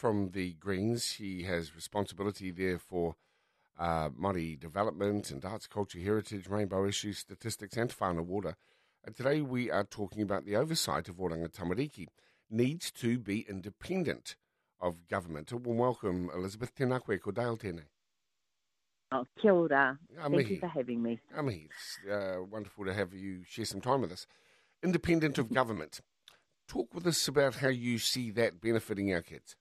from the Greens. He has responsibility there for Māori development and arts, culture, heritage, rainbow issues, statistics and whānau water. And today we are talking about the oversight of Oranga Tamariki needs to be independent of government. Well, welcome, Elizabeth. Tēnā koe, ko Dale tēnei. Oh, kia ora. Thank you for having me. It's wonderful to have you share some time with us. Independent of government. Talk with us about how you see that benefiting our kids.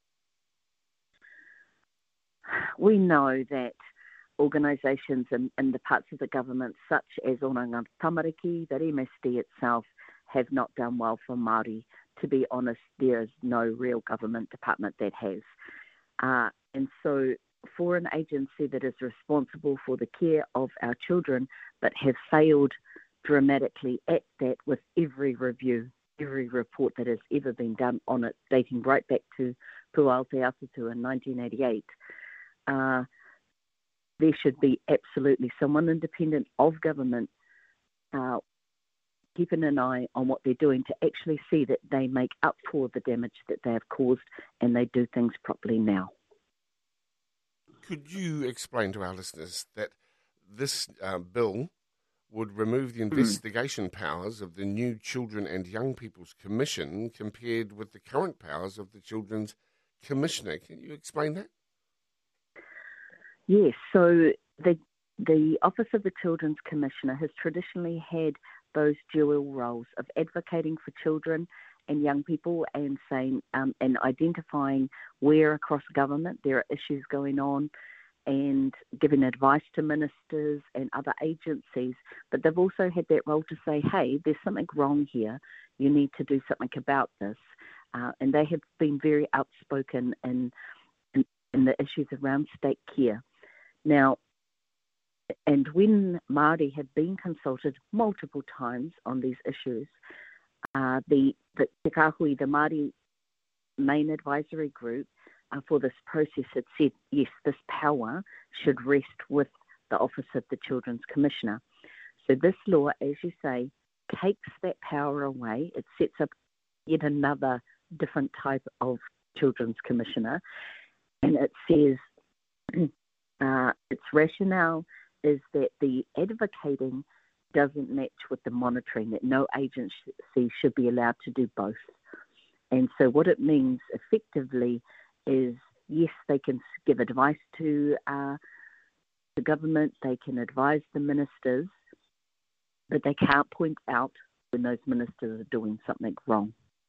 We know that organisations in the parts of the government, such as Oranga Tamariki, that MSD itself, have not done well for Māori. To be honest, there is no real government department that has. And so for an agency that is responsible for the care of our children, but have failed dramatically at that with every review, every report that has ever been done on it, dating right back to Puʻao Te Awhitū in 1988, there should be absolutely someone independent of government keeping an eye on what they're doing to actually see that they make up for the damage that they have caused and they do things properly now. Could you explain to our listeners that this bill would remove the investigation powers of the new Children and Young People's Commission compared with the current powers of the Children's Commissioner? Can you explain that? Yes, so the Office of the Children's Commissioner has traditionally had those dual roles of advocating for children and young people and saying and identifying where across government there are issues going on and giving advice to ministers and other agencies. But they've also had that role to say, hey, there's something wrong here. You need to do something about this. And they have been very outspoken in the issues around state care. Now, and when Māori have been consulted multiple times on these issues, the Te Kāhui, the Māori main advisory group for this process had said, yes, this power should rest with the Office of the Children's Commissioner. So this law, as you say, takes that power away. It sets up yet another different type of Children's Commissioner. And it says its rationale is that the advocating doesn't match with the monitoring, that no agency should be allowed to do both. And so what it means effectively is, yes, they can give advice to the government, they can advise the ministers, but they can't point out when those ministers are doing something wrong.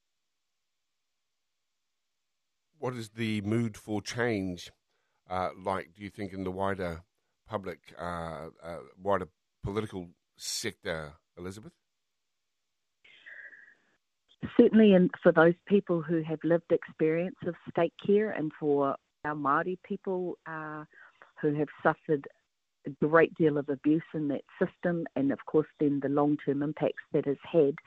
What is the mood for change like, do you think, in the wider public, wider political sector, Elizabeth? Certainly, and for those people who have lived experience of state care and for our Māori people who have suffered a great deal of abuse in that system and, of course, then the long-term impacts that it's had,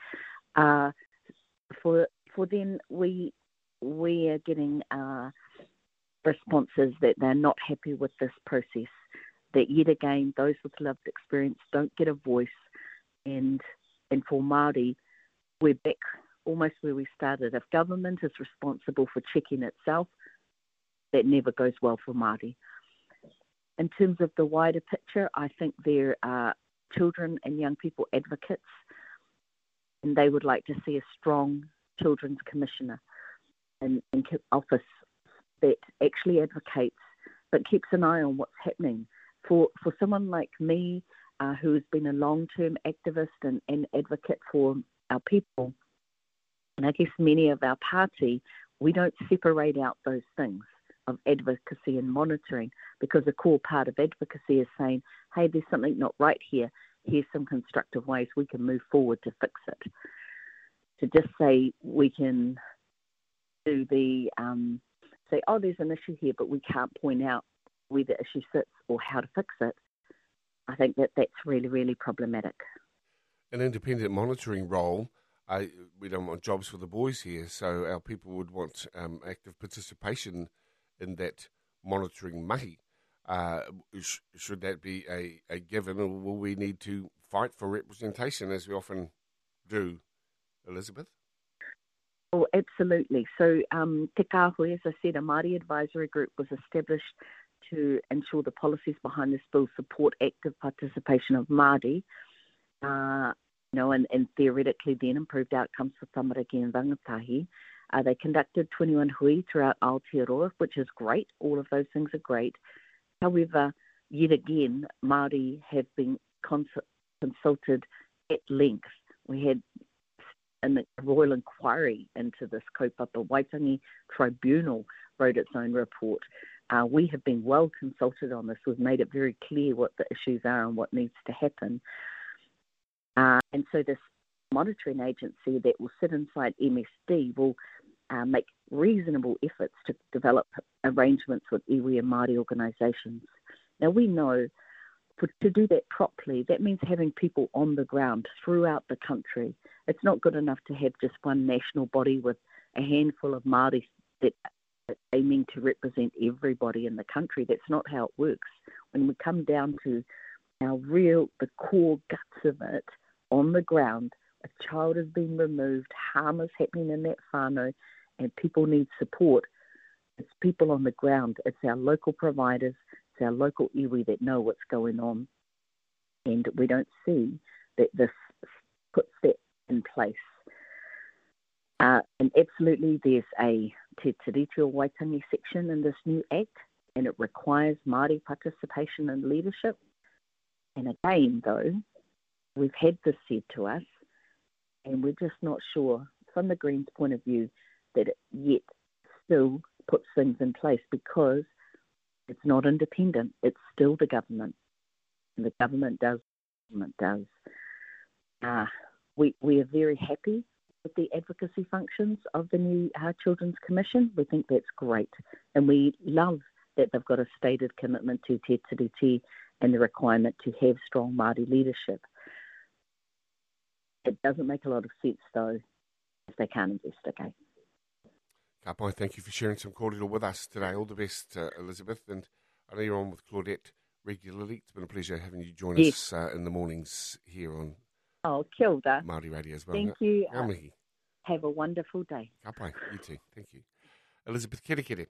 for them, we are getting responses that they're not happy with this process, that yet again those with lived experience don't get a voice, and for Māori, we're back almost where we started. If government is responsible for checking itself, that never goes well for Māori. In terms of the wider picture, I think there are children and young people advocates, and they would like to see a strong Children's Commissioner in office that actually advocates but keeps an eye on what's happening. For someone like me, who has been a long-term activist and advocate for our people, and I guess many of our party, we don't separate out those things of advocacy and monitoring, because a core part of advocacy is saying, hey, there's something not right here. Here's some constructive ways we can move forward to fix it. To just say we can do say, oh, there's an issue here, but we can't point out where the issue sits or how to fix it, I think that's really, really problematic. An independent monitoring role, we don't want jobs for the boys here, so our people would want active participation in that monitoring mahi. Should that be a given, or will we need to fight for representation as we often do, Elizabeth? Oh, absolutely. So Te Kāhui, as I said, a Māori advisory group was established to ensure the policies behind this bill support active participation of Māori, and theoretically then improved outcomes for tamariki and rangatahi. They conducted 21 hui throughout Aotearoa, which is great. All of those things are great. However, yet again, Māori have been consulted at length. We had a royal inquiry into this. Kaupapa Waitangi Tribunal wrote its own report. We have been well consulted on this. We've made it very clear what the issues are and what needs to happen. And so this monitoring agency that will sit inside MSD will make reasonable efforts to develop arrangements with iwi and Māori organisations. Now, we know to do that properly, that means having people on the ground throughout the country. It's not good enough to have just one national body with a handful of Māori that are aiming to represent everybody in the country. That's not how it works. When we come down to the core guts of it, on the ground, a child has been removed, harm is happening in that whānau, and people need support. It's people on the ground. It's our local providers, it's our local iwi that know what's going on. And we don't see that this puts that in place. And absolutely, there's a Te Tiriti o Waitangi section in this new act, and it requires Māori participation and leadership. And again, though, we've had this said to us, and we're just not sure, from the Greens' point of view, that it yet still puts things in place because it's not independent. It's still the government. And the government does. We are very happy with the advocacy functions of the new Children's Commission. We think that's great. And we love that they've got a stated commitment to Te Tiriti and the requirement to have strong Māori leadership. It doesn't make a lot of sense, though, if they can't investigate. Ka pai, thank you for sharing some kōrero with us today. All the best, Elizabeth. And I know you're on with Claudette regularly. It's been a pleasure having you join us in the mornings here on kia ora. Māori Radio as well. Thank you. Ngā mihi. Have a wonderful day. Ka pai, you too. Thank you. Elizabeth Kerekere.